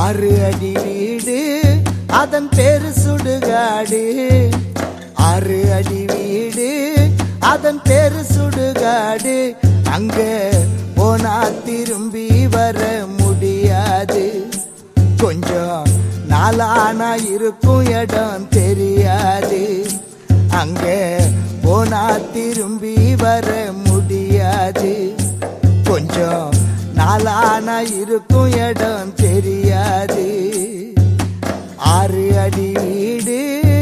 6 அடி வீடு அதன் பேரு சுடுகாடு. 6 அடி வீடு அதன் பேரு சுடுகாடு. அங்க போனா திரும்பி வர முடியாது. கொஞ்சம் நாளானா இருக்கும் இடம் தெரியாது. அங்க போனா திரும்பி வர முடியாது. கொஞ்சம் நாளானா இருக்கும் இடம் தெரியாது. 6 அடி வீடு.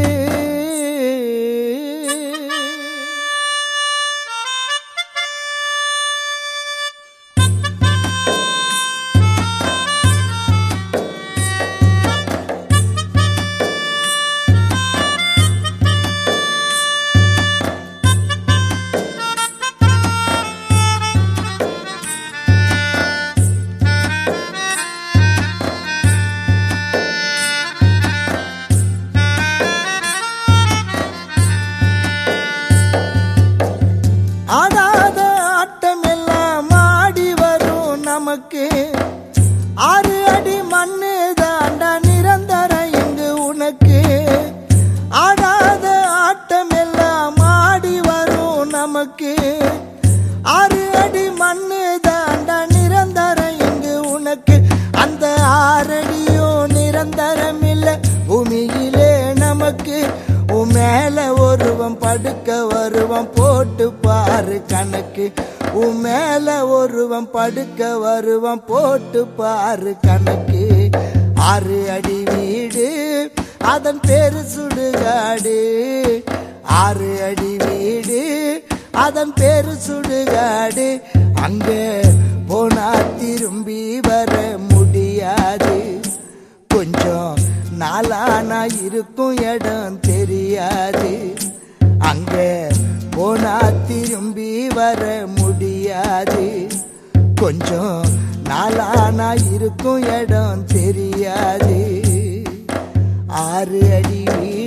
ஆடாத ஆட்டம் எல்லாம் ஆடி வரும் நமக்கு. 6 அடி மண்ணு தாண்டா நிரந்தரம் இங்கு உனக்கு. ஆடாத ஆட்டம் எல்லாம் ஆடி வரும் நமக்கு. 6 அடி மண்ணு தாண்டா நிரந்தரம் இங்கு உனக்கு. அந்த 6 அடியும் நிரந்தரம் இல்லை பூமியிலே நமக்கு. உன் மேல ஒருவன் படுக்க வருவன் போட்டு பாரு கணக்கு. உன் மேல ஒருவன் படுக்க வருவன் போட்டு பாரு கணக்கு. 6 அடி வீடு அதன் பேரு சுடுகாடு. 6 அடி வீடு அதன் பேரு சுடுகாடு. அங்க போனா திரும்பி வர முடியாது. கொஞ்சம் நாளானா இருக்கும் இடம் தெரியாது. அங்க போனா திரும்பி வர முடியாது. கொஞ்சம் நாளானா இருக்கும் இடம் தெரியாது. 6 அடி